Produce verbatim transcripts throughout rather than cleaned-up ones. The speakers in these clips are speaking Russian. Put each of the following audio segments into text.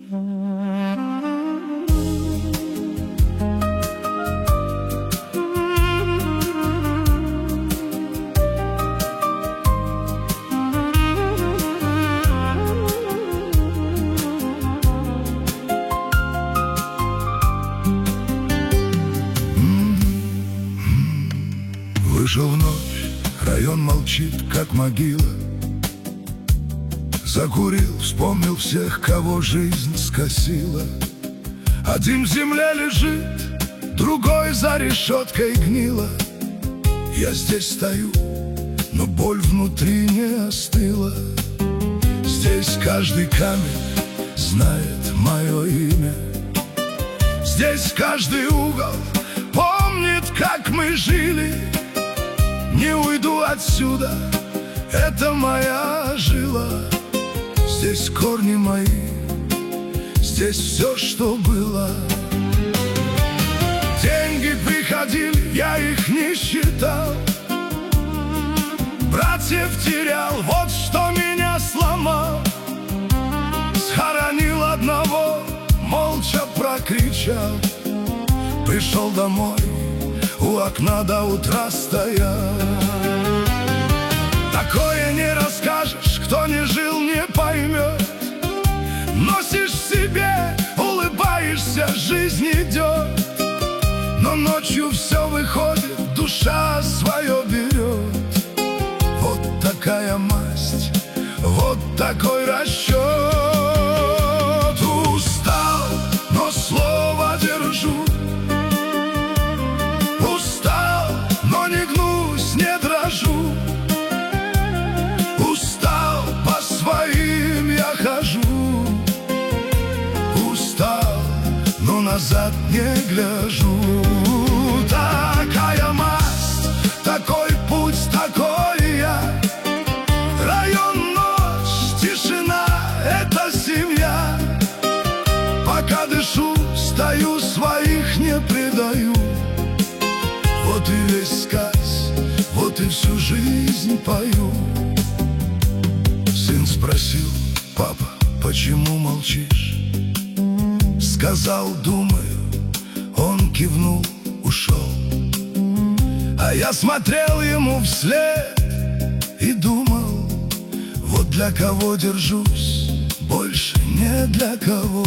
Вышел в ночь, район молчит, как могила. Закурил, вспомнил всех, кого жизнь скосила. Один в земле лежит, другой за решеткой гнила. Я здесь стою, но боль внутри не остыла. Здесь каждый камень знает мое имя. Здесь каждый угол помнит, как мы жили. Не уйду отсюда, это моя жила. Здесь корни мои, здесь все, что было. Деньги приходили, я их не считал. Братьев терял, вот что меня сломал. Схоронил одного, молча прокричал. Пришел домой, у окна до утра стоял. Такое не расскажешь, кто не жил, не поймет. Носишь в себе, улыбаешься, жизнь идет. Но ночью все выходит, душа свое берет. Вот такая масть, вот такой расчет. Устал, но слово держу. Устал, но не гнусь, не дрожу. Устал, по своим я хожу. Устал, но назад не гляжу. Такая масть, такой путь, такой я. Район, ночь, тишина — это семья. Пока дышу, стою, своих не предаю. Вот и весь сказ, вот и всю жизнь пою. Сын спросил: папа, почему молчишь? Сказал: думаю. Он кивнул, ушел. А я смотрел ему вслед и думал: вот для кого держусь, больше не для кого.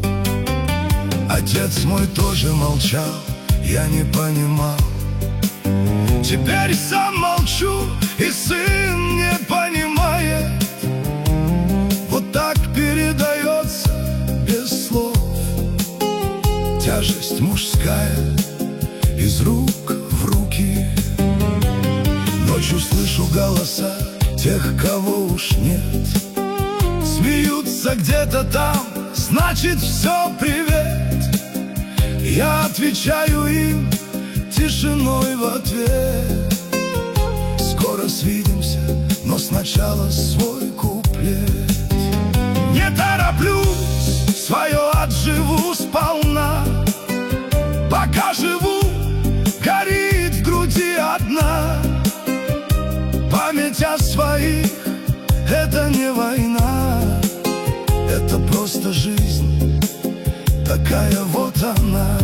Отец мой тоже молчал, я не понимал. Теперь сам молчу, и сын не понимает. Вот так передается без слов тяжесть мужская из рук в руки. Ночью слышу голоса тех, кого уж нет. Смеются где-то там, значит, все привет. Я отвечаю им тишиной в ответ. Скоро свидимся, но сначала свой куплет. Не тороплюсь, свое отживу сполна. Пока живу, горит в груди одна. Память о своих — это не война. Это просто жизнь, такая вот она.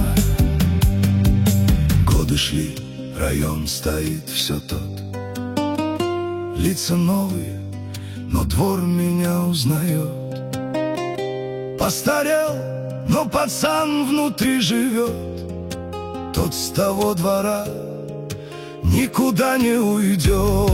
Годы шли, район стоит все тот. Лица новые, но двор меня узнает. Постарел, но пацан внутри живет. Тот с того двора никуда не уйдет.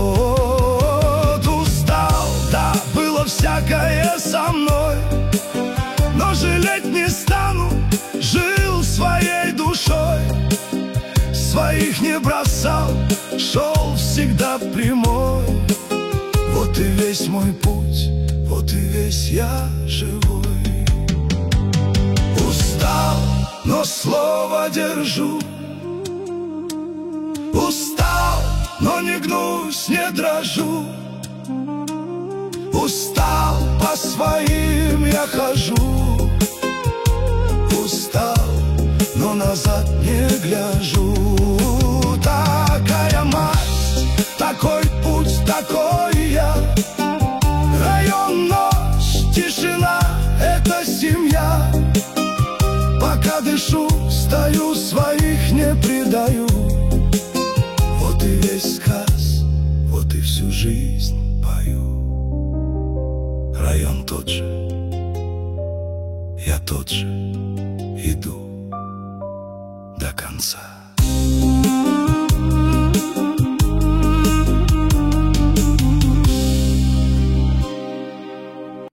Устал, да, было всякое со мной, но жалеть не стану, жил своей душой. Своих не бросал, шел всегда прямой. Вот и весь мой путь, вот и весь я живой. Устал, но слово держу. Устал, но не гнусь, не дрожу. Устал, по своим я хожу. Устал, но назад не гляжу. Такая масть, такой путь, такой я. Район, ночь, тишина — это семья. весь сказ, вот и всю жизнь пою. Район тот же, я тот же, иду до конца.